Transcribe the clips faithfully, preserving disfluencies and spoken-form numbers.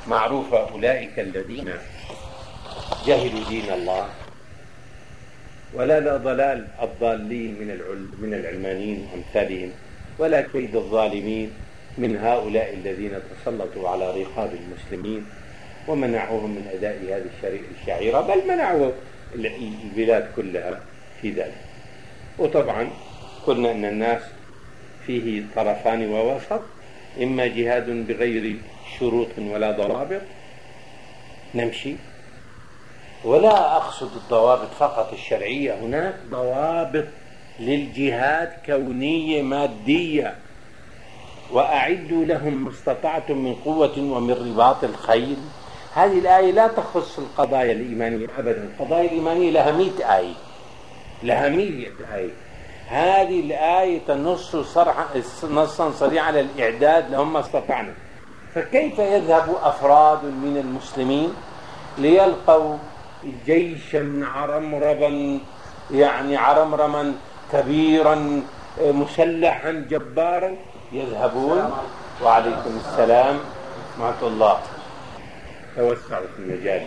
معروفة: أولئك الذين جهلوا دين الله، ولا لا ضلال الضالين من من العلمانيين وأمثالهم، ولا كيد الظالمين من هؤلاء الذين تسلطوا على رقاب المسلمين ومنعوهم من أداء هذه الشعيرة، بل منعوا البلاد كلها في ذلك. وطبعا قلنا أن الناس فيه طرفان ووسط: إما جهاد بغير شروط ولا ضوابط نمشي، ولا أقصد الضوابط فقط الشرعية، هناك ضوابط للجهاد كونية مادية: وأعدوا لهم ما استطعتم من قوة ومن رباط الخيل. هذه الآية لا تخص القضايا الإيمانية أبدا، القضايا الإيمانية لها مئة آية، لها مئة آية. هذه الآية تنص صرحا نصا صريحا على الإعداد لهم ما استطعنا. فكيف يذهب أفراد من المسلمين ليلقوا جيشا عرمربا، يعني عرمرما كبيرا مسلحا جبارا، يذهبون وعليكم السلام ورحمة الله، توسعوا في المجال،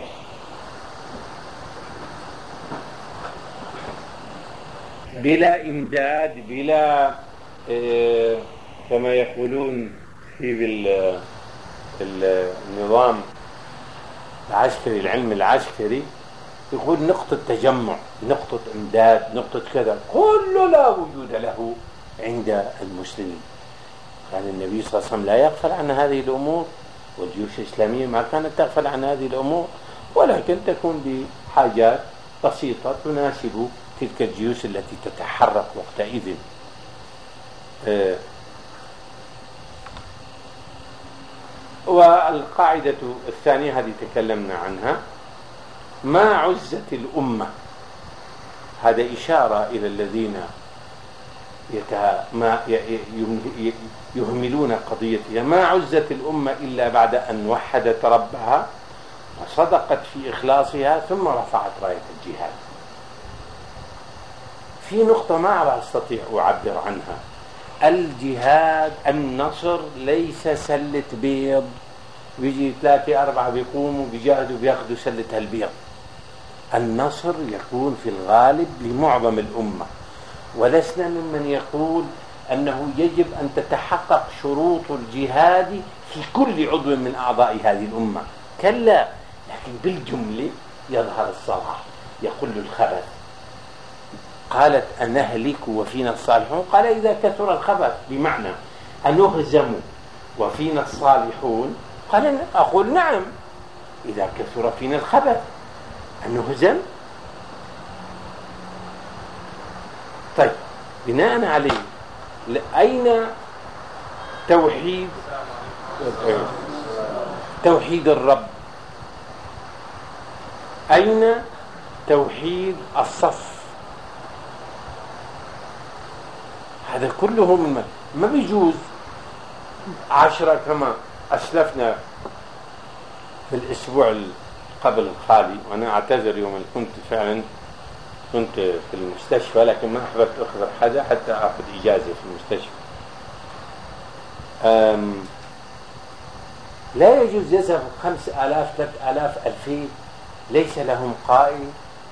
بلا إمداد، بلا آه كما يقولون في النظام العسكري، العلم العسكري يقول نقطة تجمع، نقطة إمداد، نقطة كذا، كله لا وجود له عند المسلمين. كان يعني النبي صلى الله عليه وسلم لا يغفل عن هذه الأمور، والجيوش الإسلامية ما كانت تغفل عن هذه الأمور، ولكن تكون بحاجات بسيطة تناسب تلك الجيوش التي تتحرك وقتئذ. آه والقاعدة الثانية هذه تكلمنا عنها: ما عزت الأمة، هذا إشارة إلى الذين ما يهملون قضيتها. ما عزت الأمة إلا بعد أن وحدت ربها وصدقت في إخلاصها ثم رفعت راية الجهاد. في نقطة ما أستطيع أعبر عنها: الجهاد النصر ليس سلة بيض بيجي ثلاثة أربعة بيقوموا بيجاهدوا بياخذوا سلة البيض. النصر يكون في الغالب لمعظم الأمة، ولسنا ممن يقول أنه يجب أن تتحقق شروط الجهاد في كل عضو من أعضاء هذه الأمة، كلا، لكن بالجملة يظهر الصلاح، يقل الخبث. قالت أنهلك وفينا الصالحون، قال إذا كثر الخبث، بمعنى أنهزم وفينا الصالحون، قال أقول نعم إذا كثر فينا الخبث أنهزم. طيب بناء عليه أين توحيد توحيد الرب؟ أين توحيد الصف؟ هذا كله من ما بيجوز عشرة كما أسلفنا في الأسبوع قبل الخالي، وأنا أعتذر يوم كنت فعلا كنت في المستشفى، لكن ما أحببت أخبر حدا حتى أخذ إجازة في المستشفى. لا يجوز يذهب خمس آلاف ثلاث آلاف ألفين، ليس لهم قائد،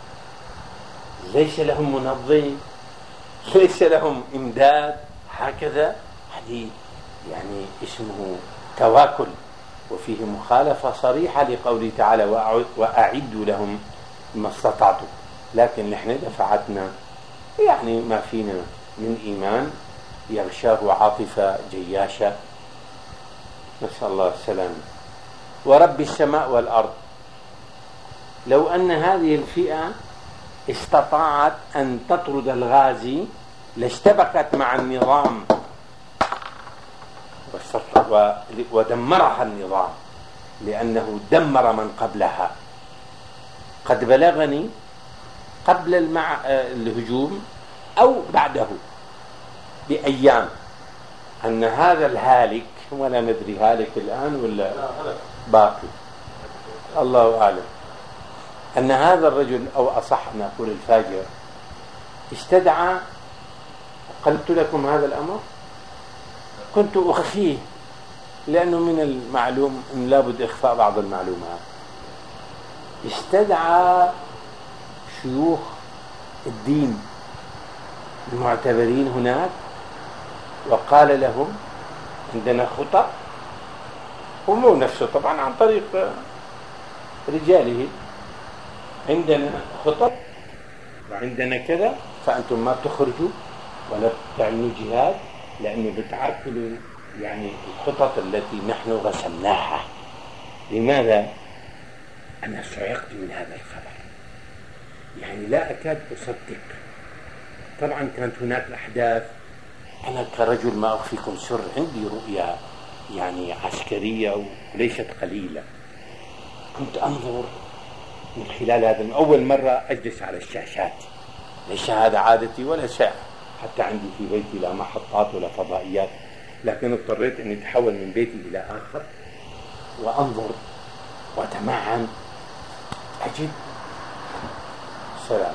ليس لهم منظم، ليس لهم إمداد، هكذا. هذه يعني اسمه تواكل، وفيه مخالفة صريحة لقوله تعالى: وأعدوا لهم ما استطعتم. لكن نحن دفعتنا يعني ما فينا من إيمان يغشاه عاطفة جياشة، نسأل الله السلامة. ورب السماء والأرض، لو أن هذه الفئة استطاعت أن تطرد الغازي لاشتبكت مع النظام ودمرها النظام، لأنه دمر من قبلها. قد بلغني قبل المع... الهجوم أو بعده بأيام أن هذا الهالك، ولا ندري هالك الآن ولا باقي، الله أعلم، أن هذا الرجل أو أصح أن أقول الفاجر استدعى، قلت لكم هذا الأمر، كنت أخفيه لأنه من المعلوم أن لابد إخفاء بعض المعلومات. استدعى شيوخ الدين المعتبرين هناك وقال لهم عندنا خطط، ومو نفسه طبعا عن طريق رجاله، عندنا خطط وعندنا كذا، فأنتم ما بتخرجوا ولا بتعملوا جهاد لأنه بتعرقلوا يعني الخطط التي نحن رسمناها. لماذا؟ أنا صعقت من هذا الخبر، يعني لا أكاد أصدق. طبعا كانت هناك أحداث، أنا كرجل ما أخفيكم سر عندي رؤية يعني عسكرية وليست قليلة. كنت أنظر من خلال هذا، أول مرة أجلس على الشاشات، ليس هذا عادتي ولا شيء، حتى عندي في بيتي لا محطات ولا فضائيات، لكن اضطريت أن أتحول من بيتي إلى آخر وأنظر وأتمعن. أجد سلام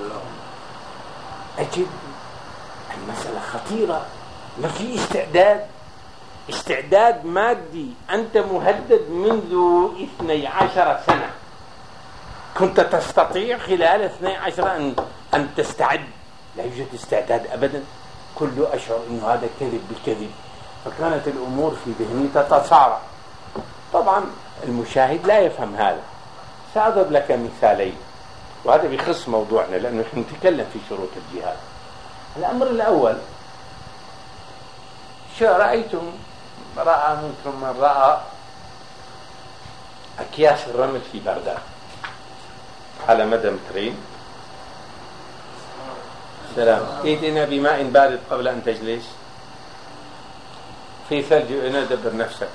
أجد المسألة خطيرة، ما في استعداد استعداد مادي. أنت مهدد منذ اثني عشر سنة، كنت تستطيع خلال اثني عشر أن, أن تستعد. لا يوجد استعداد أبدا، كله أشعر أنه هذا كذب بكذب، فكانت الأمور في ذهني تتصارع. طبعا المشاهد لا يفهم هذا. سأضرب لك مثالين، وهذا بيخص موضوعنا لأنه نحن نتكلم في شروط الجهاد. الأمر الأول، شو رأيتم رأى منكم من رأى أكياس الرمل في بغداد على مدى مترين؟ سلام. ائتنا بماء بارد قبل أن تجلس، في ثلج هنا، دبر نفسك.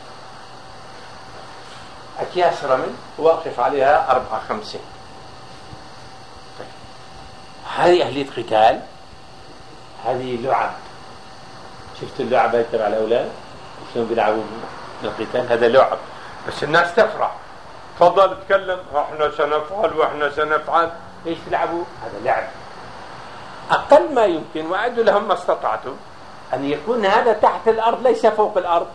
أكياس رمل واقف عليها أربعة خمسة. طيب. هذه أهلية قتال، هذه لعب. شفت اللعب هاي تبع الأولاد شلون بيلعبوا بالقتال؟ هذا لعب، بس الناس تفرح، تفضل تكلم، احنا سنفعل واحنا سنفعل. ايش تلعبوا؟ هذا لعب. أقل ما يمكن، وأعدوا لهم ما استطعتم، أن يكون هذا تحت الأرض ليس فوق الأرض.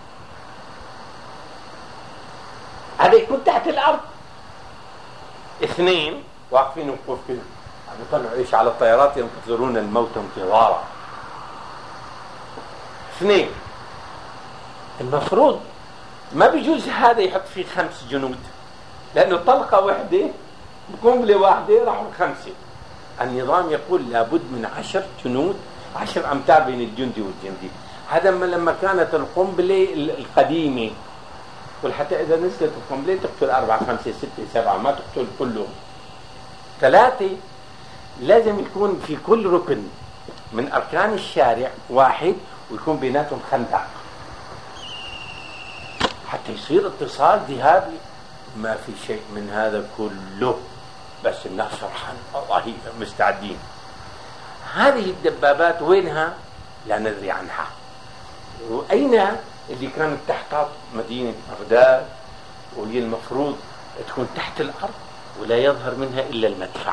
هذا يكون تحت الأرض. اثنين واقفين وقوف كده، بيطلعوا ايش على الطيارات، ينتظرون الموت انتظارا. اثنين، المفروض ما بيجوز هذا يحط فيه خمس جنود، لأنه طلقة واحدة بقنبلة واحدة راحوا خمسة. النظام يقول لابد من عشر جنود، عشر أمتار بين الجندي والجندي. هذا لما كانت القنبلة القديمة، وحتى إذا نزلت القنبلة تقتل أربعة خمسة ستة سبعة، ما تقتل كلهم. ثلاثة، لازم يكون في كل ركن من أركان الشارع واحد، ويكون بيناتهم خندق حتى يصير اتصال ذهابي. ما في شيء من هذا كله، بس الناس فرحان والله مستعدين. هذه الدبابات وينها؟ لا ندري عنها. وأين اللي كانت تحتاط مدينة بغداد، واللي المفروض تكون تحت الأرض ولا يظهر منها إلا المدفع،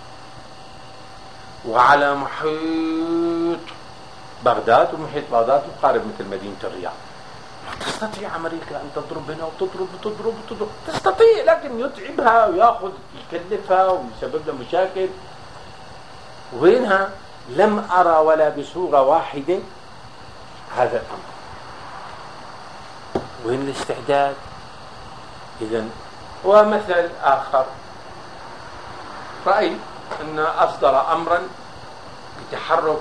وعلى محيط بغداد، ومحيط بغداد وقارب مثل مدينة الرياض. تستطيع أمريكا أن تضرب هنا وتضرب وتضرب وتضرب، تستطيع، لكن يتعبها ويأخذ يكلفها ويسبب لها مشاكل. وينها؟ لم أرى ولا بصورة واحدة هذا الأمر. وين الاستعداد؟ إذن ومثل آخر، رأيت أن أصدر أمرا بتحرك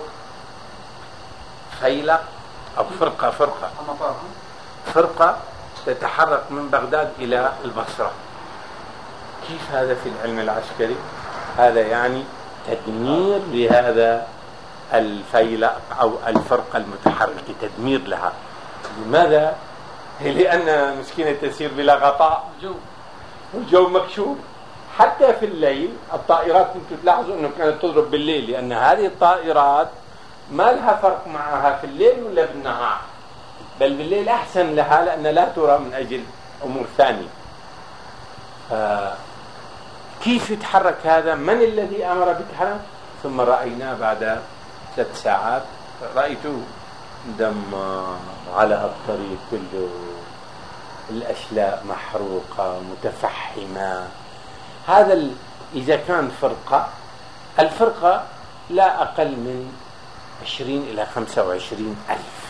خيلة أو فرقة فرقة فرقة تتحرك من بغداد إلى البصرة. كيف هذا في العلم العسكري؟ هذا يعني تدمير لهذا الفيلق أو الفرقة المتحركة، تدمير لها. لماذا؟ لأن مسكينة تسير بلا غطاء، والجو مكشوف. حتى في الليل الطائرات كنتم تلاحظوا أنه كانت تضرب بالليل، لأن هذه الطائرات ما لها فرق معها في الليل ولا بالنهار، بل بالليل أحسن لها لأن لا ترى من أجل أمور ثانية. آه كيف يتحرك هذا؟ من الذي أمر بالتحرك؟ ثم رأينا بعد ثلاث ساعات، رأيته دمار على هالطريق كله، الأشلاء محروقة متفحمة. هذا ال... إذا كان فرقة، الفرقة لا أقل من عشرين إلى خمسة وعشرين ألف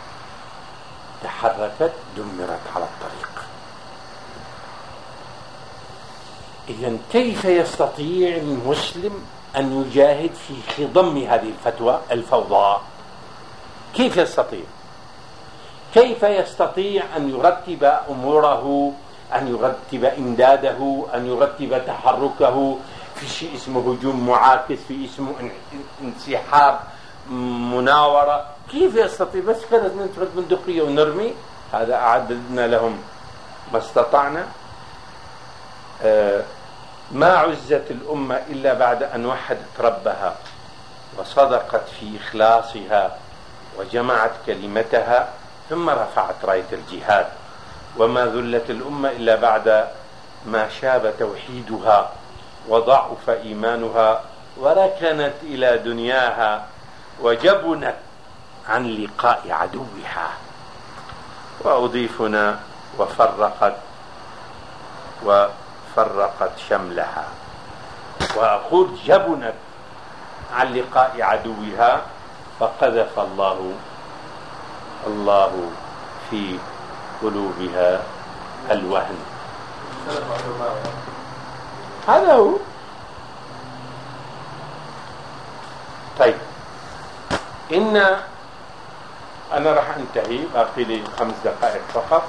تحركت دمرت على الطريق. إذن كيف يستطيع المسلم أن يجاهد في خضم هذه الفتوى الفوضى؟ كيف يستطيع؟ كيف يستطيع أن يرتب أموره، أن يرتب إمداده، أن يرتب تحركه في شيء اسمه هجوم معاكس، في اسمه انسحاب، مناورة؟ كيف يستطيع؟ بس كانت ننتفض بندقية ونرمي. هذا أعددنا لهم ما استطعنا. آه ما عزت الأمة إلا بعد أن وحدت ربها وصدقت في إخلاصها وجمعت كلمتها ثم رفعت راية الجهاد. وما ذلت الأمة إلا بعد ما شاب توحيدها وضعف إيمانها وركنت إلى دنياها وجبنت عن لقاء عدوها. وأضيفنا وفرقت وفرقت شملها. وأقول جبنت عن لقاء عدوها فقذف الله الله في قلوبها الوهن. هذا هو. طيب، إن أنا راح أنتهي، باقي لي خمس دقائق فقط.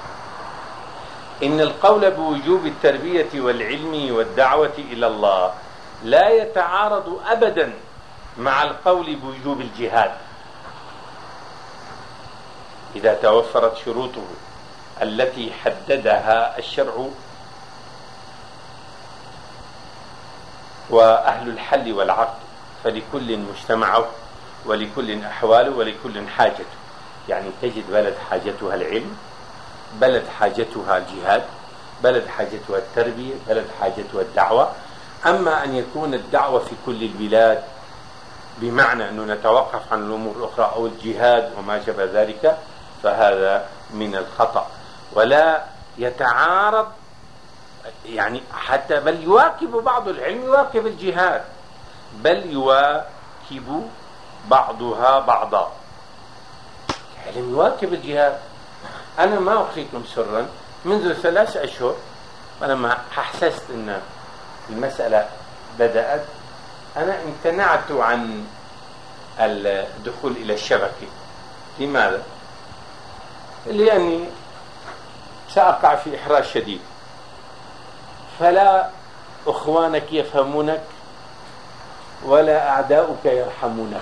إن القول بوجوب التربية والعلم والدعوة إلى الله لا يتعارض أبدا مع القول بوجوب الجهاد إذا توفرت شروطه التي حددها الشرع وأهل الحل والعقد، فلكل مجتمعه ولكل أحواله ولكل حاجته. يعني تجد بلد حاجتها العلم، بلد حاجتها الجهاد، بلد حاجتها التربية، بلد حاجتها الدعوة. أما أن يكون الدعوة في كل البلاد بمعنى أنه نتوقف عن الأمور الأخرى أو الجهاد وما شابه ذلك، فهذا من الخطأ ولا يتعارض. يعني حتى بل يواكب بعض العلم يواكب الجهاد، بل يواكب بعضها بعضا. العلم يواكب الجهاد. أنا ما أخفيكم سرا، منذ ثلاث أشهر ولما حسست أن المسألة بدأت أنا امتنعت عن الدخول إلى الشبكة. لماذا؟ لأني سأقع في إحراج شديد، فلا أخوانك يفهمونك ولا أعداؤك يرحمونك.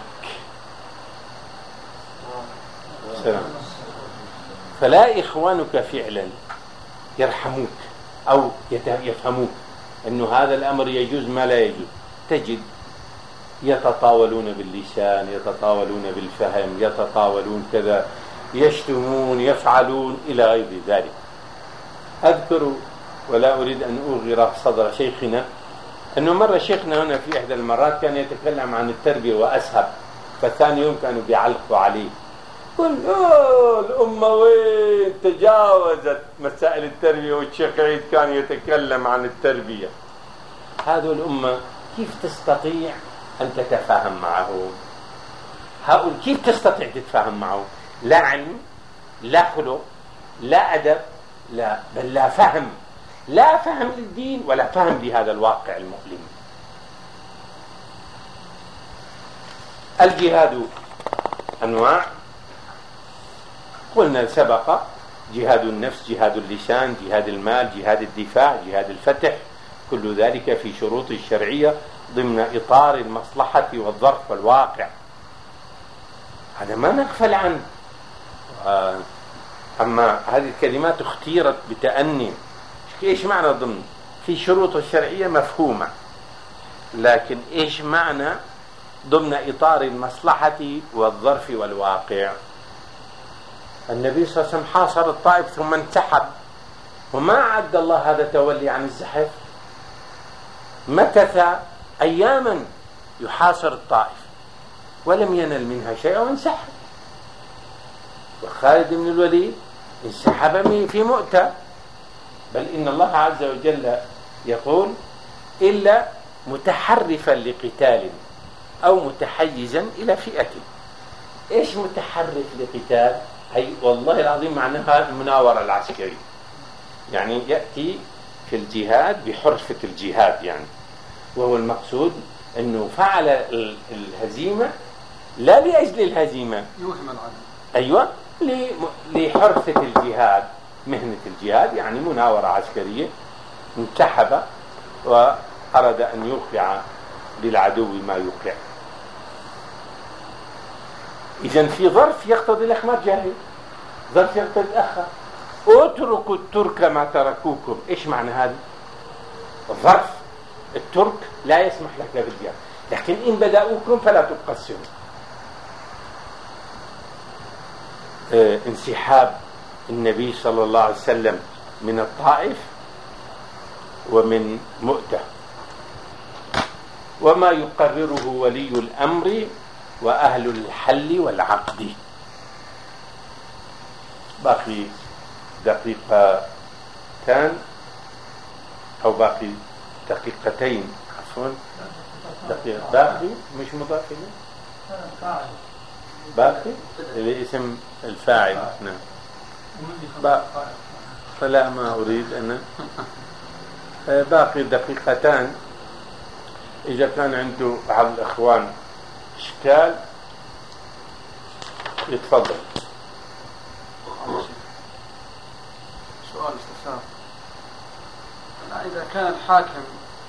سلام. فلا إخوانك فعلا يرحموك أو يفهموك أنه هذا الأمر يجوز ما لا يجوز. تجد يتطاولون باللسان، يتطاولون بالفهم، يتطاولون كذا، يشتمون، يفعلون إلى غير ذلك. أذكر ولا أريد أن أغير صدر شيخنا أنه مرة شيخنا هنا في إحدى المرات كان يتكلم عن التربية وأسهب، فالثاني يوم كانوا بيعلقوا عليه، قل أوه الأمة وين تجاوزت مسائل التربية، والشيخ عيد كان يتكلم عن التربية. هذه الأمة كيف تستطيع أن تتفاهم معه؟ هؤلاء كيف تستطيع تتفاهم معه؟ لا علم، لا خلق، لا أدب، لا بل لا فهم، لا فهم للدين ولا فهم لهذا الواقع المؤلم. الجهاد أنواع قلنا سبق: جهاد النفس، جهاد اللسان، جهاد المال، جهاد الدفاع، جهاد الفتح، كل ذلك في شروط الشرعية ضمن إطار المصلحة والظرف والواقع، هذا ما نغفل عنه. أما هذه الكلمات اختيرت بتأني، إيش معنى ضمن؟ في شروط الشرعية مفهومة، لكن إيش معنى ضمن إطار المصلحة والظرف والواقع؟ النبي صلى الله عليه وسلم حاصر الطائف ثم انسحب، وما عد الله هذا تولي عن الزحف، مكث أياما يحاصر الطائف ولم ينل منها شيء وانسحب. وخالد بن الوليد انسحب في مؤتة، بل إن الله عز وجل يقول إلا متحرفا لقتال أو متحيزا إلى فئة. إيش متحرف لقتال؟ أي والله العظيم معناها المناورة العسكرية، يعني يأتي في الجهاد بحرفة الجهاد يعني، وهو المقصود أنه فعل الهزيمة لا لأجل الهزيمة، يوهم العدل، أيوة، لحرفة الجهاد، مهنة الجهاد يعني مناورة عسكرية، انسحب وأراد أن يوقع للعدو ما يوقع. إذن في ظرف يقتضي الإخماد جاهل، ظرف يقتضي الأخر. اتركوا الترك ما تركوكم. إيش معنى هذا؟ الظرف الترك لا يسمح لك بالجهاد، لكن إن بدأوكم فلا تقصروا. اه انسحاب النبي صلى الله عليه وسلم من الطائف ومن مؤتة، وما يقرره ولي الأمر وأهل الحل والعقد. باقي دقيقتان أو باقي دقيقتين عفوا دقيقة باقي مش مضاف إليه، باقي الاسم الفاعل. نعم فلا ما أريد أنا باقي دقيقتان. إذا كان عنده بعض الإخوان إشكال يتفضل. سؤال استفسار. إذا كان الحاكم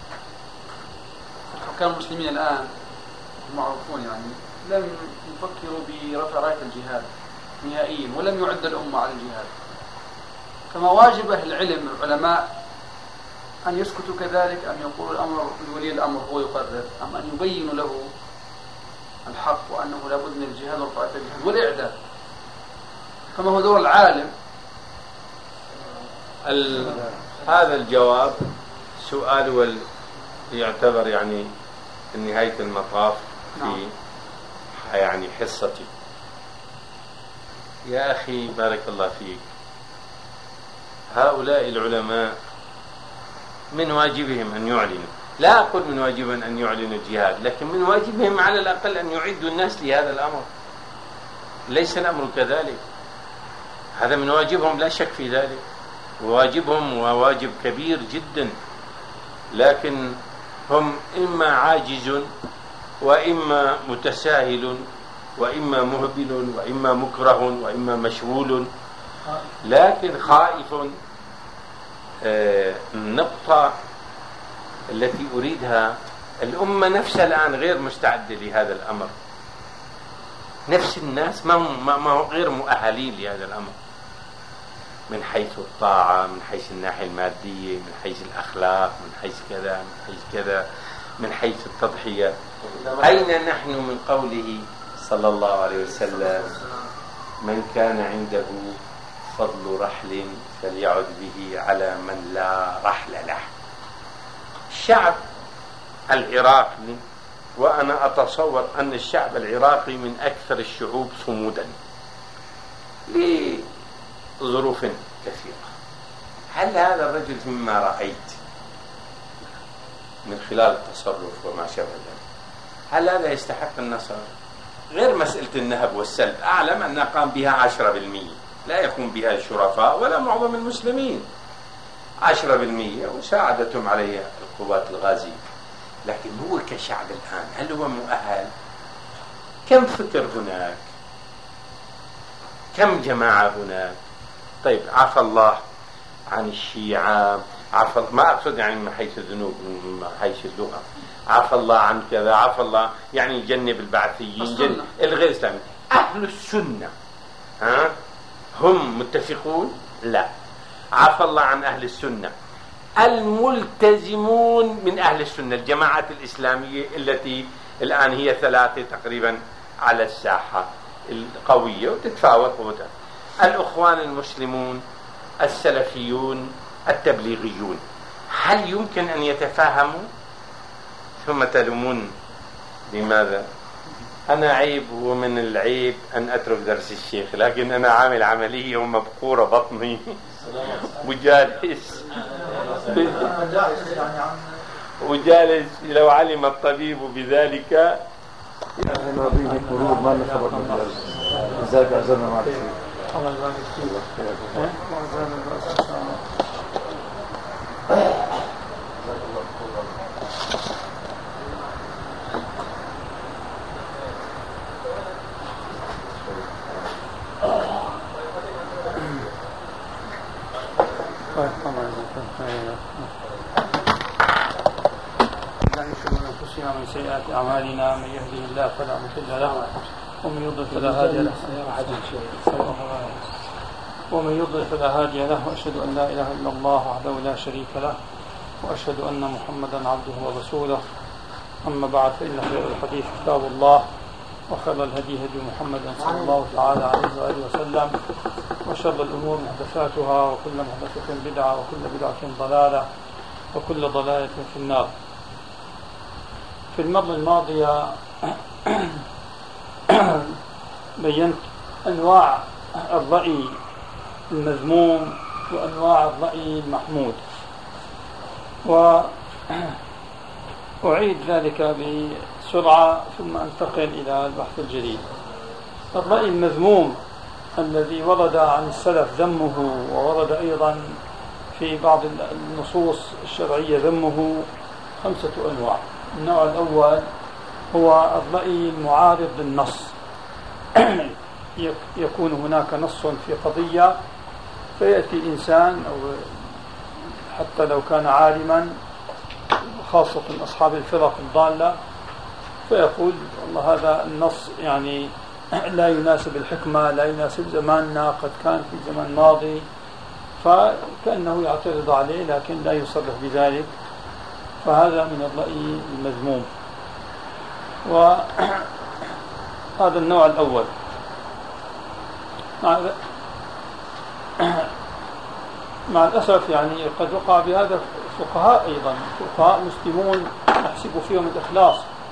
حكام المسلمين الآن معروفون يعني لم يفكروا برفع راية الجهاد نهائيا ولم يعد الأمة على الجهاد، فما واجب أهل العلم العلماء أن يسكتوا كذلك، أن يقولوا الأمر لولي الأمر هو يقرر، أم أن يبينوا له الحق وأنه لابد من الجهاد ورفع الجهاد والإعداد؟ فما هو دور العالم؟ هذا الجواب سؤال يعتبر يعني نهاية المطاف في يعني حصتي. يا أخي بارك الله فيك، هؤلاء العلماء من واجبهم أن يعلنوا، لا أقول من واجبهم أن يعلنوا الجهاد، لكن من واجبهم على الأقل أن يعدوا الناس لهذا الأمر. ليس الأمر كذلك، هذا من واجبهم لا شك في ذلك، وواجبهم وواجب كبير جدا، لكن هم إما عاجز وإما متساهل وإما مهبل وإما مكره وإما مشغول. لكن خائف. النقطة التي أريدها، الأمة نفسها الآن غير مستعدة لهذا الأمر، نفس الناس ما هم ما هو غير مؤهلين لهذا الأمر، من حيث الطاعة، من حيث الناحية المادية، من حيث الأخلاق، من حيث كذا، من حيث كذا، من حيث التضحية. أين نحن من قوله صلى الله عليه وسلم: من كان عنده فضل رحل فليعد به على من لا رحل له. الشعب العراقي، وأنا أتصور أن الشعب العراقي من أكثر الشعوب صمودا لظروف كثيرة. هل هذا الرجل مما رأيت من خلال التصرف وما شابه ذلك، هل هذا يستحق النصر؟ غير مسألة النهب والسلب، أعلم أن قام بها عشرة بالمئة، لا يقوم بها الشرفاء ولا معظم المسلمين، عشرة بالمئة وساعدتهم عليها القوات الغازية. لكن هو كشعب الآن هل هو مؤهل؟ كم فكر هناك، كم جماعة هناك. طيب عفى الله عن الشيعة، عفى، ما أقصد يعني من حيث الذنوب، من حيث اللغة، عفى الله عن كذا، عفى الله يعني جنب البعثيين، جنب الغير إسلامي. أهل السنة ها هم متفقون؟ لا. عفى الله عن أهل السنة. الملتزمون من أهل السنة، الجماعات الإسلامية التي الآن هي ثلاثة تقريبا على الساحة القوية وتتفاوت قوتها، الأخوان المسلمون، السلفيون، التبليغيون، هل يمكن أن يتفاهموا؟ ثم تلومون لماذا؟ أنا عيب ومن العيب أن أترك درس الشيخ، لكن أنا عامل عملية ومبقورة بطني وجالس وجالس لو علم الطبيب بذلك. أنا به قلوب ما نخبط من الدرس إزاي أعزلنا مع الشيخ. الله يبارك فيك. من سيئات أعمالنا من يهده الله فلا مضل له ومن يضلل فلا هادي له ومن يضلل فلا هادي له وأشهد أن لا إله إلا الله وحده لا شريك له وأشهد أن محمدا عبده ورسوله. أما بعد، فإن خير الحديث كتاب الله وخير الهدي هدي محمد صلى الله تعالى عليه وآله وسلم وشر الأمور محدثاتها وكل محدثة بدعة وكل بدعة ضلالة وكل ضلالة في النار. في المرة الماضية بينت أنواع الرأي المذموم وأنواع الرأي المحمود، وأعيد ذلك بسرعة ثم أنتقل إلى البحث الجديد. الرأي المذموم الذي ورد عن السلف ذمه وورد أيضا في بعض النصوص الشرعية ذمه خمسة أنواع. النوع الأول هو الرأي المعارض للنص. يكون هناك نص في قضية فيأتي إنسان أو حتى لو كان عالما، خاصة أصحاب الفرق الضالة، فيقول والله هذا النص يعني لا يناسب الحكمة، لا يناسب زماننا، قد كان في زمان ماضي، فكأنه يعترض عليه لكن لا يصرح بذلك، فهذا من الرأي المذموم. وهذا النوع الأول. مع, مع الأسف يعني قد وقع بهذا فقهاء أيضا، فقهاء مسلمون نحسب فيهم الإخلاص.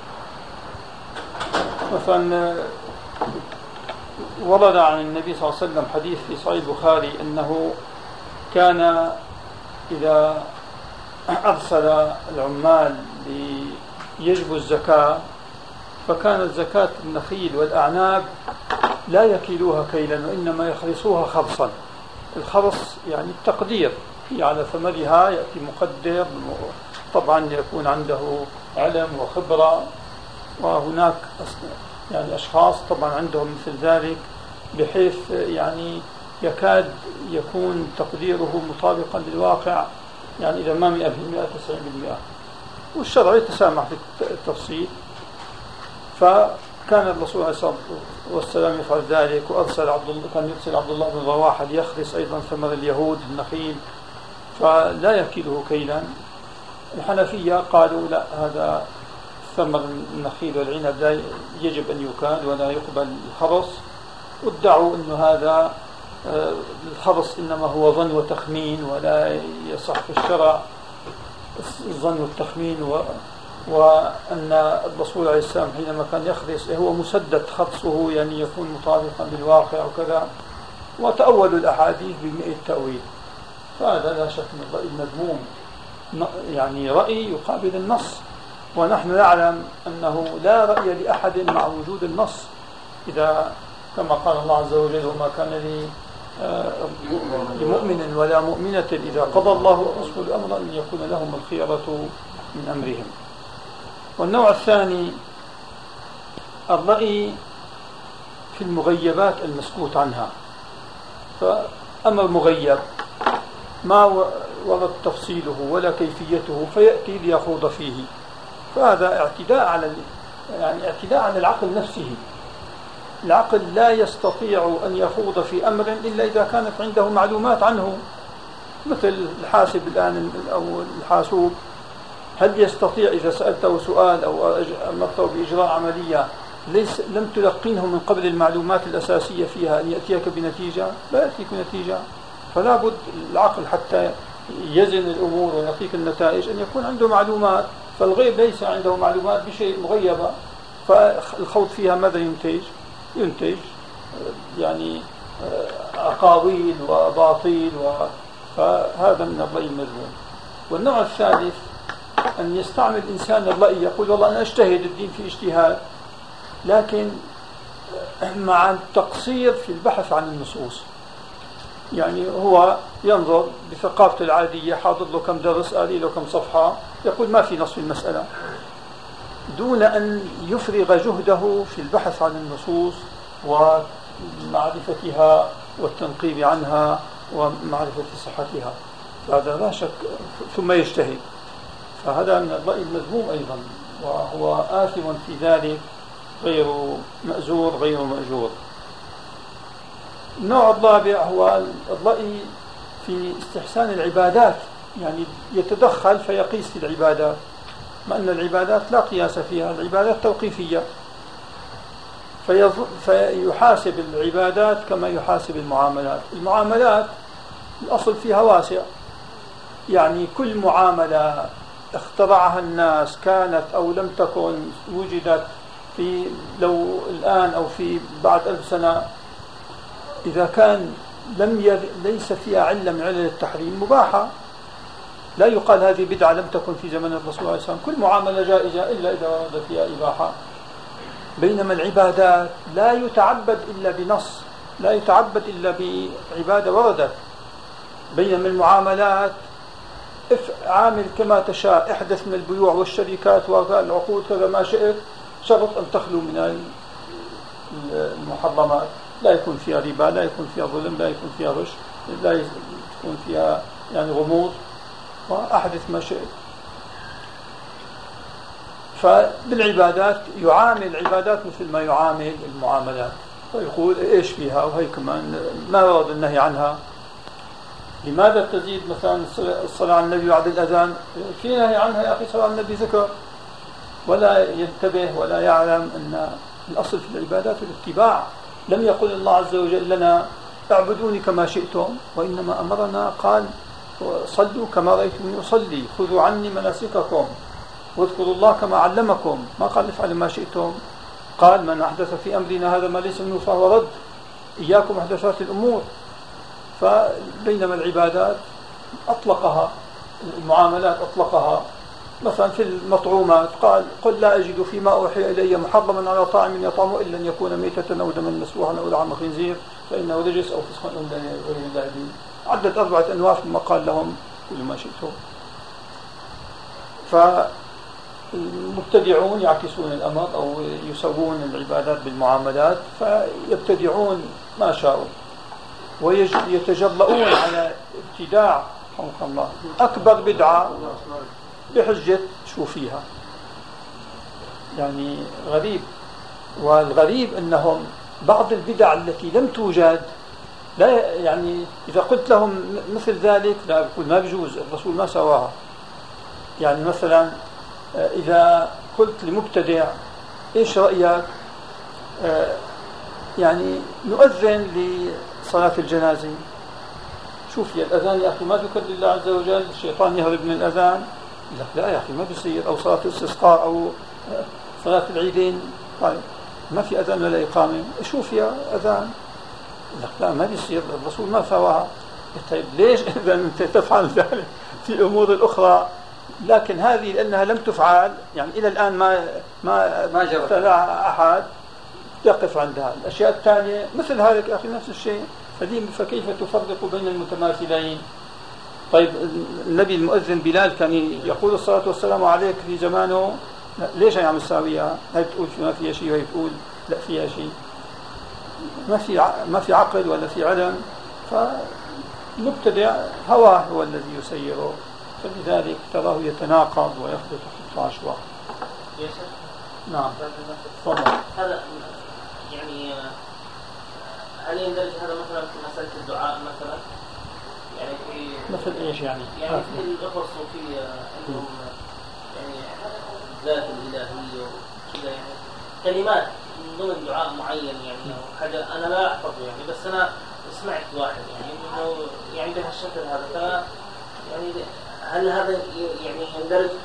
مثلا ورد عن النبي صلى الله عليه وسلم حديث في صحيح البخاري أنه كان إذا أرسل العمال ليجبوا الزكاة فكانت زكاة النخيل والأعناب لا يكيلوها كيلا وإنما يخرصوها خرصا. الخرص يعني التقدير، هي على ثمرها يأتي مقدر، طبعا يكون عنده علم وخبرة، وهناك يعني أشخاص طبعا عندهم مثل ذلك، بحيث يعني يكاد يكون تقديره مطابقا للواقع، يعني إذا ما مئة بالمئة تسعين بالمئة، والشرع يتسامح في التفصيل. فكان الرسول عليه الصلاة والسلام يفعل ذلك، وأرسل عبد الله كان يرسل عبد الله بن رواحة ليخرس أيضا ثمر اليهود النخيل فلا يكيله كيلا. الحنفية قالوا لا، هذا ثمر النخيل والعنب لا يجب أن يكال ولا يقبل الخرص، وادعوا أن هذا الخرص إنما هو ظن وتخمين ولا يصح في الشرع الظن والتخمين، و وأن الرسول عليه السلام حينما كان يخرص هو مسدد خرصه، يعني يكون مطابقا بالواقع وكذا، وتأولوا الأحاديث بمئة تأويل. فهذا لا شك من الرأي المذموم، يعني رأي يقابل النص، ونحن نعلم أنه لا رأي لأحد مع وجود النص، إذا كما قال الله عز وجل وما كان لي لمؤمن ولا مؤمنة إذا قضى الله ورسوله أمرا أن يكون لهم الخيرة من أمرهم. والنوع الثاني الرأي في المغيبات المسكوت عنها. فأمر مغيب ما ورد تفصيله ولا كيفيته فيأتي ليخوض فيه، فهذا اعتداء على يعني اعتداء على العقل نفسه. العقل لا يستطيع أن يخوض في أمر إلا إذا كانت عنده معلومات عنه، مثل الحاسب الآن أو الحاسوب، هل يستطيع إذا سألته سؤال أو أمرته بإجراء عملية ليس لم تلقنه من قبل المعلومات الأساسية فيها أن يأتيك بنتيجة؟ لا يأتيك نتيجة. فلا بد العقل حتى يزن الأمور ويعطيك النتائج أن يكون عنده معلومات، فالغيب ليس عنده معلومات بشيء مغيبة، فالخوض فيها ماذا ينتج؟ ينتج يعني أقاويل وأباطيل، فهذا من الرأي المذموم. والنوع الثالث أن يستعمل الإنسان الرأي، يقول والله أنا أجتهد، الدين في اجتهاد، لكن مع التقصير في البحث عن النصوص. يعني هو ينظر بثقافته العادية، حاضر له كم درس، قاري له كم صفحة، يقول ما في نص في المسألة، دون أن يفرغ جهده في البحث عن النصوص ومعرفتها والتنقيب عنها ومعرفة صحتها، هذا لا شك، ثم يجتهد. فهذا من الرأي المذموم أيضا، وهو آثم في ذلك، غير مأزور غير مأجور. النوع الرابع هو الرأي في استحسان العبادات، يعني يتدخل فيقيس في العبادات، مع أن العبادات لا قياس فيها، العبادات توقيفية، فيحاسب العبادات كما يحاسب المعاملات. المعاملات الأصل فيها واسع، يعني كل معاملة اخترعها الناس كانت أو لم تكن، وجدت في لو الآن أو في بعد ألف سنة، إذا كان لم ي... ليس فيها علة من علل التحريم مباحة، لا يقال هذه بدعة لم تكن في زمن الرسول عليه السلام، كل معاملة جائزة إلا إذا ورد فيها إباحة. بينما العبادات لا يتعبد إلا بنص، لا يتعبد إلا بعبادة وردت. بينما المعاملات عامل كما تشاء، احدث من البيوع والشركات والعقود كذا ما شئت، شرط أن تخلو من المحرمات، لا يكون فيها ربا، لا يكون فيها ظلم، لا يكون فيها غش، لا يكون فيها يعني غموض، وأحدث ما شئت. فبالعبادات يعامل العبادات مثل ما يعامل المعاملات، ويقول إيش فيها، وهي كمان ما ورد النهي عنها. لماذا تزيد مثلا الصلاة على النبي بعد الأذان؟ في نهي عنها يا أخي، صلاة على النبي ذكر، ولا ينتبه ولا يعلم أن الأصل في العبادات الاتباع. لم يقل الله عز وجل لنا اعبدوني كما شئتم، وإنما أمرنا قال صلوا كما رأيتموني أصلي، خذوا عني مناسككم واذكروا الله كما علمكم، ما قال افعلوا ما شئتم. قال من أحدث في أمرنا هذا ما ليس منه فهو رد، إياكم محدثات الأمور. فبينما العبادات أطلقها، المعاملات أطلقها. مثلا في المطعومات قال قل لا أجد فيما أوحي إلي محرما على طاعم يطعمه إلا أن يكون ميتة أو دما مسفوحا أو لحم خنزير فإنه رجس أو فسق أو غير ذلك. عدد أربعة أنواع ثم قال لهم كل ما شئتم. فالمبتدعون يعكسون الأمر أو يسوون العبادات بالمعاملات، فيبتدعون ما شاءوا ويتجرؤون على ابتداع حمق الله أكبر بدعة بحجة شو فيها. يعني غريب. والغريب أنهم بعض البدع التي لم توجد، لا يعني إذا قلت لهم مثل ذلك لا، يقول ما بيجوز، الرسول ما سواها. يعني مثلا إذا قلت لمبتدع إيش رأيك يعني نؤذن لصلاة الجنازة، شوف يا الأذان يا أخي ما ذكر لله عز وجل، الشيطان يهرب من الأذان، لا يا أخي ما بيصير، أو صلاة الاستسقاء أو صلاة العيدين، طيب ما في أذان ولا إقامة، شوف يا أذان، لا ما بيصير، الرسول ما سواها. طيب ليش إذا أنت تفعل ذلك في الأمور الأخرى؟ لكن هذه لأنها لم تفعل، يعني إلى الآن ما ما ما جرت أحد يقف عندها. الأشياء الثانية مثل هذا يا أخي نفس الشيء، فكيف تفرق بين المتماثلين؟ طيب النبي المؤذن بلال كان يقول الصلاة والسلام عليك في زمانه، ليش يعمل ساويها؟ هي بتقول ما فيها شيء وهي بتقول لا فيها شيء، ما في ما في عقل ولا في علم. فالمبتدع هواه هو الذي يسيره، فلذلك تراه يتناقض ويخبط خط عشواء. نعم تفضل. هذا يعني هل يندرج هذا مثلا في مسألة الدعاء مثلا؟ يعني في مثل ايش يعني؟ يعني في الأخوة الصوفية عندهم يعني ذات الإلهية وكذا، يعني كلمات من ضمن دعاء معين يعني أو حاجة أنا لا أحفظه يعني، بس أنا سمعت واحد يعني إنه يعني بهالشكل هذا، ف يعني هل هذا يعني يندرج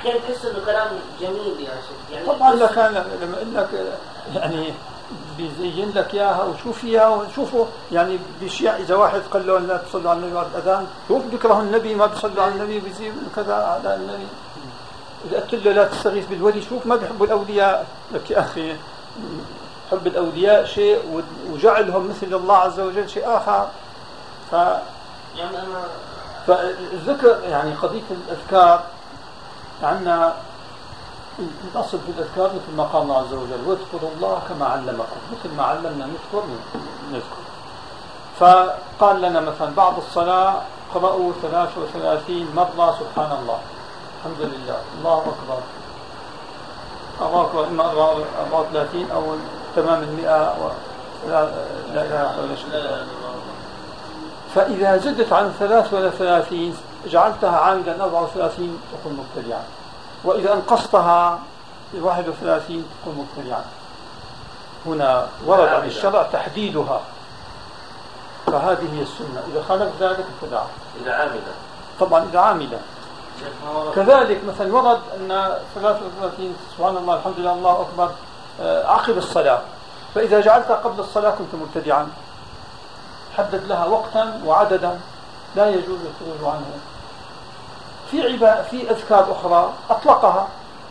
احيانا تحس انه كلام جميل يا شيخ يعني. طبعا لك انا لما اقول لك يعني بيزين لك اياها وشوف فيها وشوفوا يعني باشياء. اذا واحد قال له لا تصلوا على النبي بعد الاذان، شوف بيكره النبي ما بيصلوا على النبي بيزيد كذا على النبي. اذا قلت له لا تستغيث بالولي، شوف ما بيحبوا الاولياء. لك يا اخي حب الاولياء شيء وجعلهم مثل الله عز وجل شيء اخر. ف يعني انا فالذكر يعني قضيه الاذكار عندنا الأصل في الأذكار مثل ما قال الله عز وجل واذكروا الله كما علمكم، مثل ما علمنا نذكر نذكر. فقال لنا مثلا بعد الصلاة قرأوا ثلاث وثلاثين مرة سبحان الله، الحمد لله، الله أكبر، الله أكبر، إما أربعة وثلاثين أو تمام المئة و... لا لا لا لا. فإذا زدت عن ثلاث وثلاثين جعلتها عامدا أربعة وثلاثين تكون مبتدعا، وإذا أنقصتها واحد وثلاثين تكون مبتدعا. هنا ورد عن الشرع تحديدها، فهذه هي السنة. إذا خالف ذلك ابتدع. إذا عاملا طبعا إذا عاملا. كذلك مثلا ورد أن ثلاثة وثلاثين سبحان الله الحمد لله الله أكبر عقب الصلاة، فإذا جعلتها قبل الصلاة كنت مبتدعا. حدد لها وقتا وعددا لا يجوز الخروج عنه. في عبادة في أذكار أخرى أطلقها،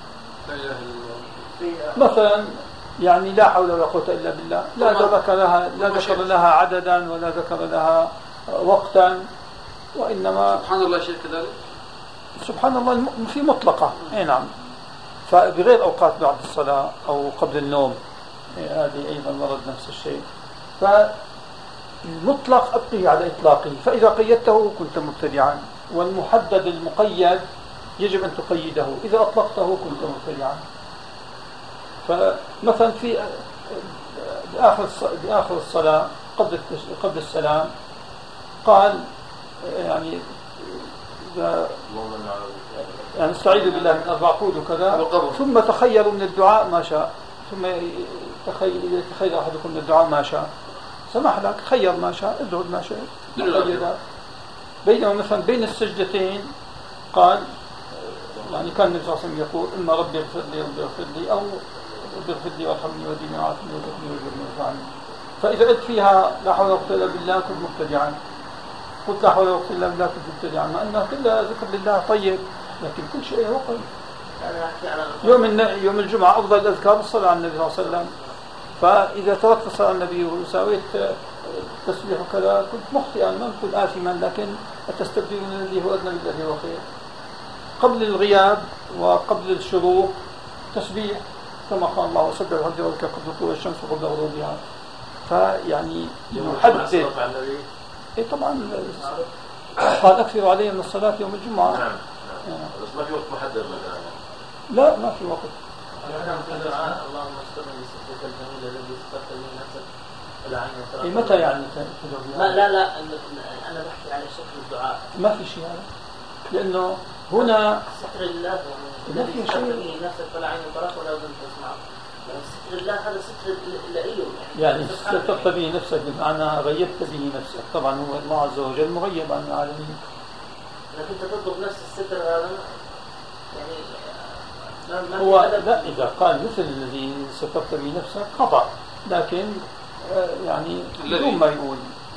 مثلا يعني لا حول ولا قوة إلا بالله، لا ذكر لها لا ذكر لها عددا ولا ذكر لها وقتا، وإنما سبحان الله شيء كذلك. سبحان الله في مطلقة. أي نعم. فبغير أوقات بعد الصلاة أو قبل النوم هذه أيضا ورد نفس الشيء. فالمطلق أبقي على إطلاقه، فإذا قيدته كنت مبتدعا، والمحدد المقيد يجب أن تقيده، إذا أطلقته كنت مبتدعا. فمثلا في بآخر بآخر الصلاة قبل قبل السلام قال يعني يعني استعيذ بالله من أربع قول وكذا، ثم تخيروا من الدعاء ما شاء، ثم تخير تخير أحدكم من الدعاء ما شاء، سمح لك خير ما شاء، ادعو ما شاء. بينما مثلا بين السجدتين قال يعني كان النبي صلى الله عليه وسلم يقول إما ربي اغفر لي ربي اغفر لي، أو ربي اغفر لي وارحمني واهدني وعافني وارزقني واجرني وارفعني. فإذا قلت فيها لا حول ولا قوة إلا بالله كنت مبتدعا، قلت لا حول ولا قوة إلا بالله كنت مبتدعا، مع أنها كلها ذكر لله طيب، لكن كل شيء وقت. يوم يوم الجمعة أفضل الأذكار الصلاة على النبي صلى الله عليه وسلم. فإذا تركت الصلاة على النبي وساويت تسبيح وكذا كنت مخطئا، ما كنت آثما، لكن أتستبدلون الذي هو أدنى بالذي هو خير. قبل الغياب وقبل الشروق تسبيح كما قال الله وسبح بحمد ربك قبل طلوع الشمس وقبل غروبها. فيعني يحدد. إيه طبعا قال أكثروا علي من الصلاة يوم الجمعة. نعم. نعم. بس ما في وقت محدد مثلا. لا ما في وقت. اللهم استغفر لي سترك الجميل الذي سترت به نفسك ولا عين. إيه متى يعني؟ ما لا لا أنا بحكي على شكل الدعاء. ما في شيء هذا، لأنه هنا ستر الله لا في شيء. نفسك ولا عين طرف ولا أذن تسمع. ستر الله هذا ستر لإله يعني سترت به نفسك بمعنى غيبت به نفسك. طبعا هو الله عز وجل مغيب عن العالمين، لكن تطلب نفس الستر هذا يعني هو لا. إذا قال مثل الذي سترت به نفسك خطأ، لكن يعني بدون ما يقول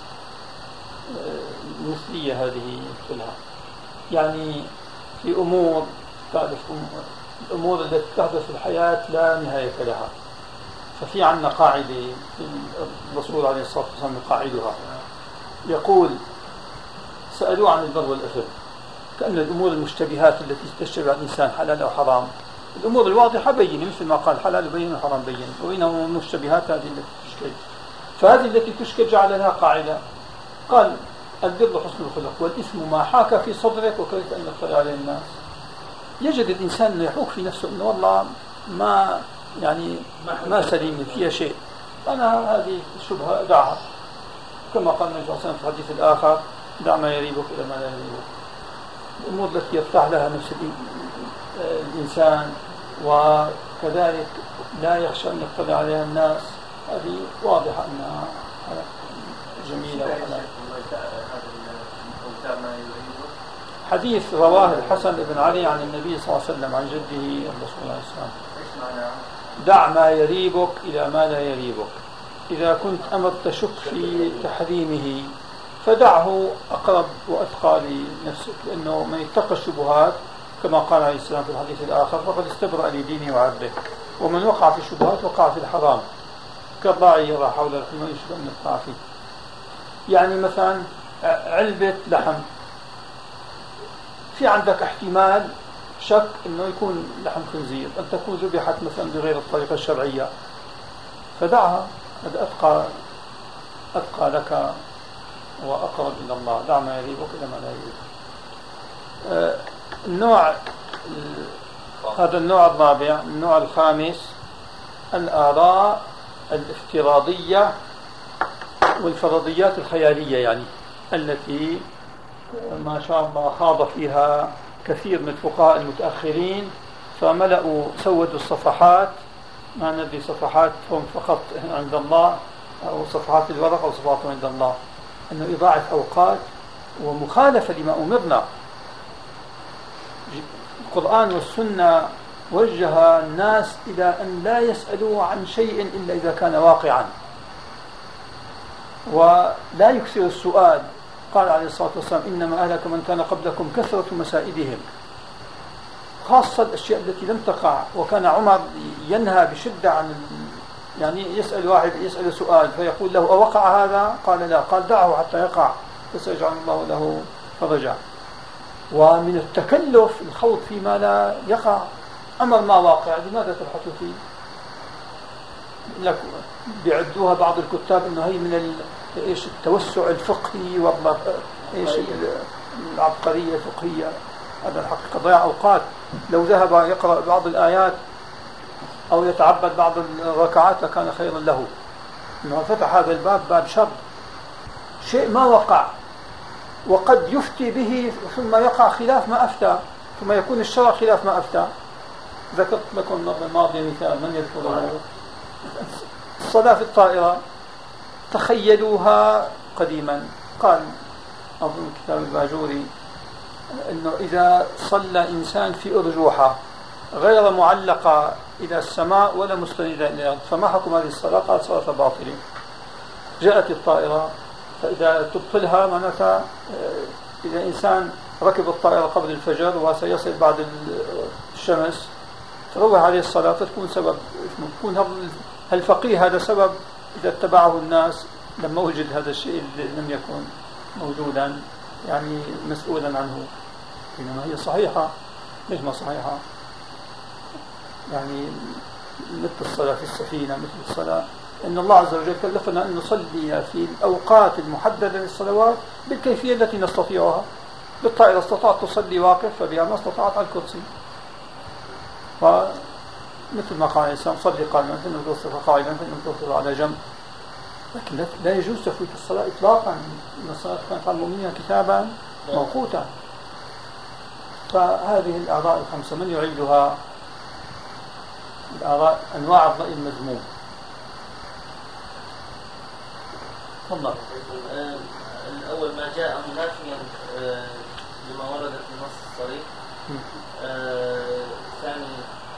مثلية هذه مثلها. يعني في أمور تعرف الأمور التي تحدث في الحياة لا نهاية لها. ففي عنا قاعدة الرسول عليه الصلاة والسلام قاعدها يقول سألوا عن البر والإثم، كأن الأمور المشتبهات التي تشتبه الإنسان حلال أو حرام، الأمور الواضحة بينة مثل ما قال حلال بين وحرام بين، وبينهم المشتبهات هذه التي تشكل. فهذه التي تشكل جعل لها قاعدة، قال البر حسن الخلق والإثم ما حاك في صدرك وكرهت أن يطلع عليه الناس. يجد الإنسان أنه يحوك في نفسه أنه والله ما يعني ما سليم فيها شيء، أنا هذه الشبهة دعها، كما قال النبي صلى الله عليه وسلم في الحديث الآخر دع ما يريبك إلى ما لا يريبك. الأمور التي يرتاح لها نفس الإنسان وكذلك لا يخشى أن يطلع عليها الناس، هذه واضحة أنها جميلة وحلال. حديث رواه الحسن بن علي عن النبي صلى الله عليه وسلم عن جده الرسول عليه السلام: دع ما يريبك إلى ما لا يريبك. إذا كنت أمر تشك في تحريمه فدعه أقرب وأتقى لنفسك، لأنه من اتقى الشبهات كما قال عليه السلام في الحديث الآخر فقد استبرأ لدينه وعرضه، ومن وقع في الشبهات وقع في الحرام كالراعي يرى حول الحمى يشبه أن يقع فيه. يعني مثلا علبة لحم، في عندك احتمال شك أنه يكون لحم خنزير، أن تكون ذبحت مثلا بغير الطريقة الشرعية، فدعها، هذا أتقى أتقى لك وأقرب إلى الله. دع ما يريبك إلى ما لا يريبك. آه النوع هذا النوع الرابع. النوع الخامس: الآراء الافتراضية والفرضيات الخيالية، يعني التي ما شاء الله خاض فيها كثير من الفقهاء المتأخرين، فملأوا سودوا الصفحات، ما ندري صفحاتهم فقط عند الله أو صفحات الورق أو صفحاتهم عند الله، أنه إضاعة أوقات ومخالفة لما أمرنا. القرآن والسنة وجه الناس إلى أن لا يسألوا عن شيء إلا إذا كان واقعا، ولا يكثر السؤال. قال عليه الصلاة والسلام: إنما أهلك من كان قبلكم كثرة مسائلهم، خاصة الأشياء التي لم تقع. وكان عمر ينهى بشدة عن، يعني يسأل واحد يسأل سؤال فيقول له: أوقع هذا؟ قال لا. قال: دعه حتى يقع فسيجعل الله له فرجا. ومن التكلف الخوض فيما لا يقع. أمر ما واقع لماذا تبحث فيه؟ لك بيعدوها بعض الكتاب انه هي من ايش التوسع الفقهي والله ايش العبقريه الفقهيه. هذا الحقيقه ضياع اوقات. لو ذهب يقرا بعض الايات او يتعبد بعض الركعات لكان خيرا له. انه فتح هذا الباب باب شر، شيء ما وقع، وقد يفتي به ثم يقع خلاف ما افتى، ثم يكون الشرع خلاف ما افتى. ذكرت لكم المره الماضيه مثال من يذكره: الصلاة في الطائرة. تخيلوها قديما، قال أظن كتاب الباجوري أنه إذا صلى إنسان في أرجوحة غير معلقة إلى السماء ولا مستندة إلى الأرض فما حكم هذه الصلاة؟ قال: صلاة باطلة. جاءت الطائرة، فإذا تبطلها معناتها إذا إنسان ركب الطائرة قبل الفجر وسيصل بعد الشمس تروح عليه الصلاة فتكون سبب، تكون الفقيه هذا سبب إذا اتبعه الناس لما وجد هذا الشيء اللي لم يكن موجودا، يعني مسؤولا عنه. إنما هي صحيحة. ليش ما صحيحة؟ يعني مثل الصلاة في السفينة، مثل الصلاة إن الله عز وجل كلفنا أن نصلي في الأوقات المحددة للصلوات بالكيفية التي نستطيعها. بالطائرة استطعت تصلي واقف فبها ما استطعت على الكرسي. فمثل ما قال الإسلام: صلي قائما فإنه توصف قائما فإنه توصف على جنب. لكن لا يجوز تفويت الصلاة إطلاقا، إن الصلاة كانت على المؤمنين كتابا موقوتا. فهذه الآراء الخمسة من يعيدها؟ الآراء أنواع الرأي المذموم. تفضل. الأول ما جاء منافيا لما ورد في النص الصريح. ثاني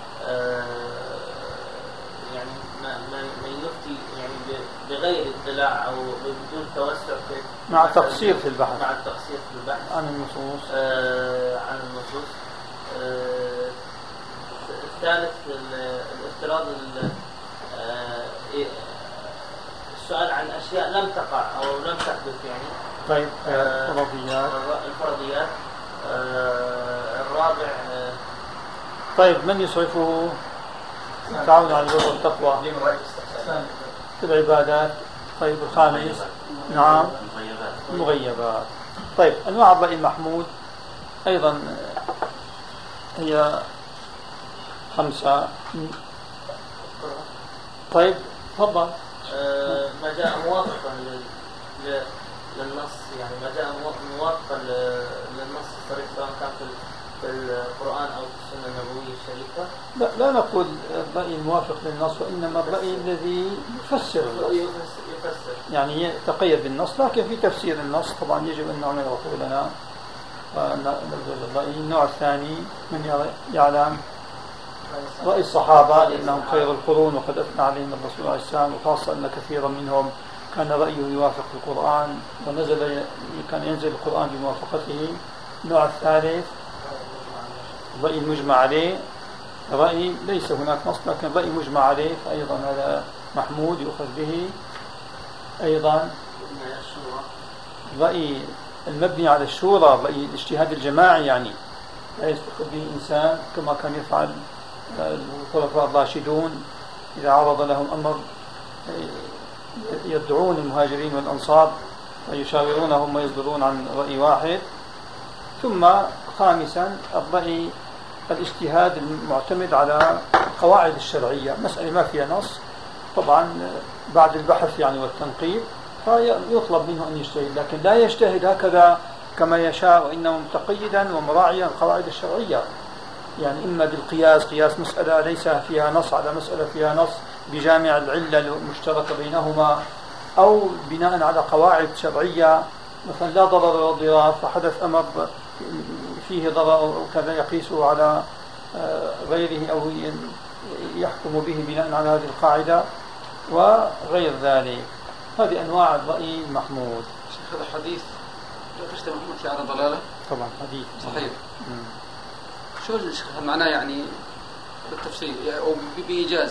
يعني ما ما يفتي يعني بغير اطلاع او بدون توسع في مع التقصير في البحث مع التقصير في البحث عن النصوص آه عن النصوص. آه الثالث الافتراض آه السؤال عن اشياء لم تقع او لم تحدث يعني. طيب الفرضيات آه الفرضيات آه الرابع آه طيب من يصرفه؟ التعاون على البر والتقوى في العبادات. طيب الخامس نعم المغيبات. طيب أنواع الرأي المحمود أيضا هي خمسة. طيب تفضل. آه ما جاء موافقا للنص، يعني ما جاء موافقا للنص الصريح سواء كان في في القرآن أو في السنة النبوية الشريفة. لا لا نقول الرأي الموافق للنص، وإنما الرأي الذي يفسر النص، يفسر يعني يتقيد بالنص، لكن في تفسير النص طبعا يجب أن نعمل لنا الرأي. النوع الثاني من يعلم رأي الصحابة لأنهم خير القرون وقد أثنى عليهم الرسول عليه السلام، وخاصة أن كثيرا منهم كان رأيه يوافق القرآن ونزل كان ينزل القرآن بموافقته. النوع الثالث رأي المجمع عليه، رأي ليس هناك نص لكن رأي مجمع عليه، فأيضا هذا محمود يؤخذ به. أيضا رأي المبني على الشورى، رأي الاجتهاد الجماعي، يعني لا يستخدم به إنسان كما كان يفعل الخلفاء الراشدون إذا عرض لهم أمر يدعون المهاجرين والأنصار ويشاورونهم ويصدرون عن رأي واحد. ثم خامسا الرأي الاجتهاد المعتمد على القواعد الشرعية، مسألة ما فيها نص طبعا بعد البحث يعني والتنقيب فيطلب منه أن يجتهد، لكن لا يجتهد هكذا كما يشاء، وإنما متقيدا ومراعيا القواعد الشرعية، يعني إما بالقياس، قياس مسألة ليس فيها نص على مسألة فيها نص بجامع العلة المشتركة بينهما، أو بناء على قواعد شرعية مثلا لا ضرر ولا ضرار، فحدث أمر فيه ضرر وكذا يقيسه على غيره أو يحكم به بناء على هذه القاعدة وغير ذلك. هذه أنواع الرأي المحمود. هذا حديث فشت محمود في على ضلالة طبعا حديث صحيح. مم. شو معناه يعني بالتفصيل أو بإيجاز؟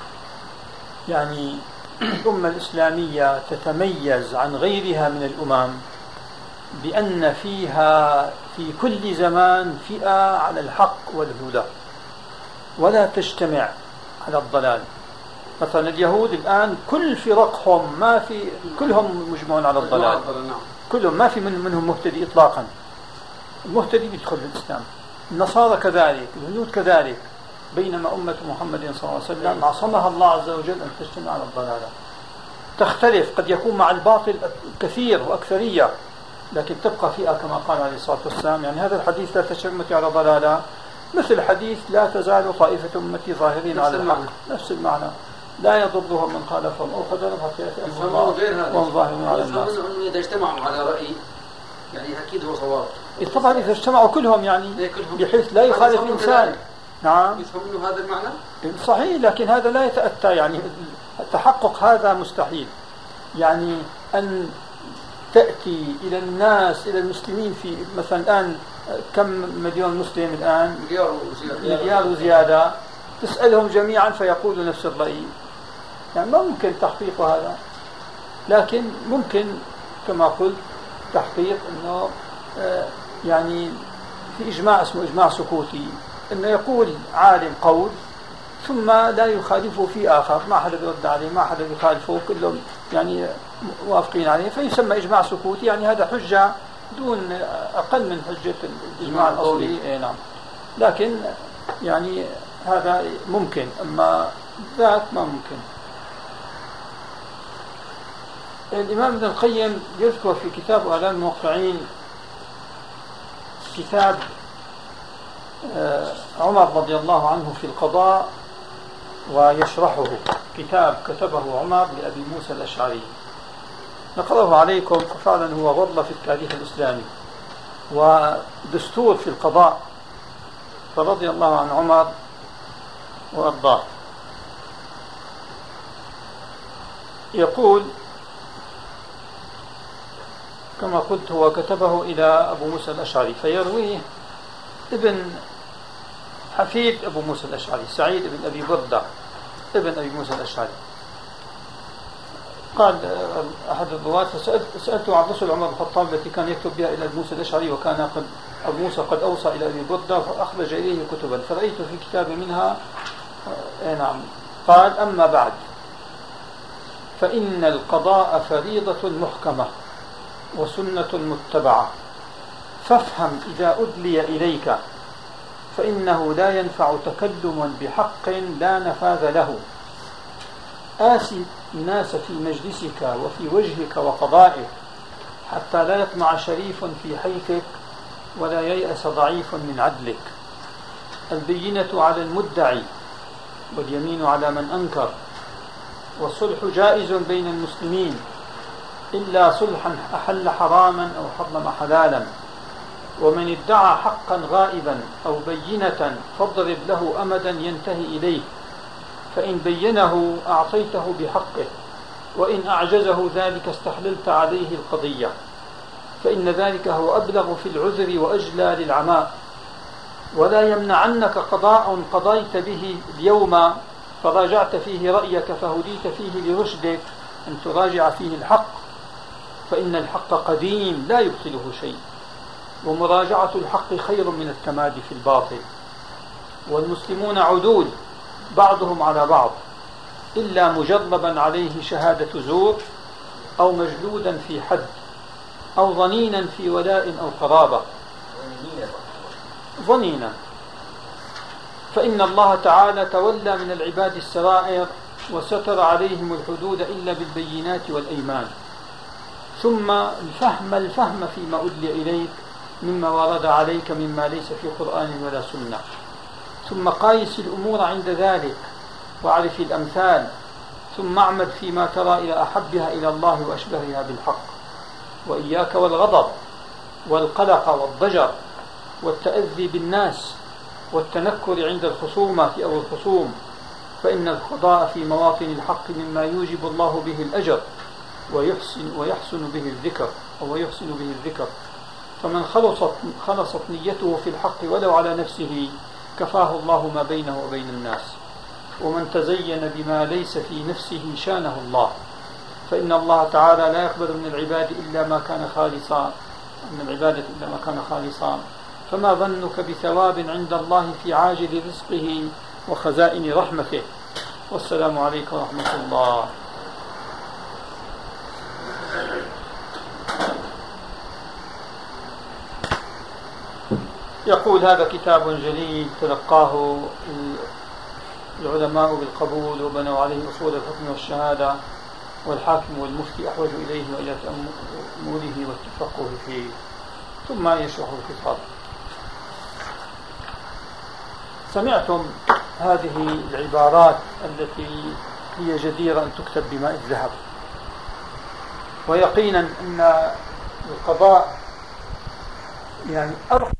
يعني الأمة الإسلامية تتميز عن غيرها من الأمم بأن فيها في كل زمان فئة على الحق والهدى ولا تجتمع على الضلال. مثلا اليهود الآن كل فرقهم ما في كلهم مجمعون على الضلال، كلهم ما في من منهم مهتدي إطلاقا، المهتدي بيدخل في الإسلام. النصارى كذلك، الهنود كذلك، بينما أمة محمد صلى الله عليه وسلم عصمها الله عز وجل أن تجتمع على الضلالة. تختلف، قد يكون مع الباطل كثير وأكثرية، لكن تبقى فئة كما قال عليه الصلاة والسلام. يعني هذا الحديث لا تجتمع أمتي على ضلالة مثل حديث لا تزال طائفة أمتي ظاهرين على الحق، نفس المعنى، لا يضرهم من خالفهم أو خذلهم حتى يأتي أمر الله وهم ظاهرون على الناس. يفهمون إذا اجتمعوا على رأي يعني أكيد هو صواب. طبعا إذا اجتمعوا كلهم يعني بحيث لا يخالف إنسان. نعم يفهمون هذا المعنى صحيح، لكن هذا لا يتأتى، يعني التحقق هذا مستحيل. يعني أن تأتي إلى الناس إلى المسلمين في مثلا الآن كم مليون مسلم الآن؟ مليار وزيادة، مليار وزيادة، تسألهم جميعا فيقولوا نفس الرأي، يعني ما ممكن تحقيق هذا. لكن ممكن كما قلت تحقيق أنه يعني في إجماع اسمه إجماع سكوتي، أنه يقول عالم قول ثم لا يخالفه في آخر، ما حدا يرد عليه، ما حدا يخالفه، كلهم يعني موافقين عليه، فيسمى إجماع سكوتي. يعني هذا حجة دون أقل من حجة الإجماع الأصلي. إيه نعم، لكن يعني هذا ممكن، أما ذاك ما ممكن. الإمام ابن القيم يذكر في كتاب آلام الموقعين كتاب عمر رضي الله عنه في القضاء ويشرحه، كتاب كتبه عمر لأبي موسى الأشعري، نقرأه عليكم، ففعلا هو غرة في التاريخ الإسلامي ودستور في القضاء، فرضي الله عن عمر وأرضاه. يقول كما قلت هو كتبه إلى أبو موسى الأشعري، فيرويه ابن حفيد أبو موسى الأشعري سعيد بن أبي بردة ابن أبي موسى الأشعري. قال أحد الرواة فسألته عن رسل عمر بن الخطاب التي كان يكتب بها إلى أبي موسى الأشعري، وكان قد أبو موسى قد أوصى إلى أبي بردة فأخرج إليه كتبا، فرأيت في كتاب منها آه نعم. قال أما بعد فإن القضاء فريضة محكمة وسنة متبعة، فافهم إذا أدلي إليك فإنه لا ينفع تكلم بحق لا نفاذ له. آسي الناس في مجلسك وفي وجهك وقضائك حتى لا يطمع شريف في حيثك ولا ييأس ضعيف من عدلك. البينة على المدعي واليمين على من أنكر، والصلح جائز بين المسلمين إلا صلحا أحل حراما أو حرم حلالا، ومن ادعى حقا غائبا أو بينة فاضرب له أمدا ينتهي إليه، فإن بينه أعطيته بحقه، وإن أعجزه ذلك استحللت عليه القضية، فإن ذلك هو أبلغ في العذر وأجلى للعماء. ولا يمنعنك قضاء قضيت به اليوم فراجعت فيه رأيك فهديت فيه لرشدك أن تراجع فيه الحق، فإن الحق قديم لا يبطله شيء، ومراجعة الحق خير من التمادي في الباطل. والمسلمون عدول بعضهم على بعض، إلا مجربا عليه شهادة زور، أو مجلودا في حد، أو ظنينا في ولاء أو قرابة. ظنينا، فإن الله تعالى تولى من العباد السرائر وستر عليهم الحدود إلا بالبينات والأيمان. ثم الفهم الفهم فيما أدلي إليك مما ورد عليك مما ليس في قرآن ولا سنة. ثم قايس الأمور عند ذلك واعرف الأمثال، ثم اعمد فيما ترى إلى أحبها إلى الله وأشبهها بالحق. وإياك والغضب والقلق والضجر والتأذي بالناس والتنكر عند الخصومة أو الخصوم، فإن القضاء في مواطن الحق مما يوجب الله به الأجر ويحسن, ويحسن به الذكر أو يحسن به الذكر. فمن خلصت, خلصت نيته في الحق ولو على نفسه كفاه الله ما بينه وبين الناس. ومن تزين بما ليس في نفسه شانه الله، فإن الله تعالى لا يقبل من العباد إلا ما كان خالصا من العبادة إلا ما كان خالصا. فما ظنك بثواب عند الله في عاجل رزقه وخزائن رحمته. والسلام عليكم ورحمة الله. يقول هذا كتاب جليل تلقاه العلماء بالقبول وبنوا عليه أصول الحكم والشهادة، والحاكم والمفتي أحوج إليه وإلى تأمله والتفقه فيه. ثم يشرح الخطاب. سمعتم هذه العبارات التي هي جديرة أن تكتب بماء الذهب، ويقينا أن القضاء يعني أرقى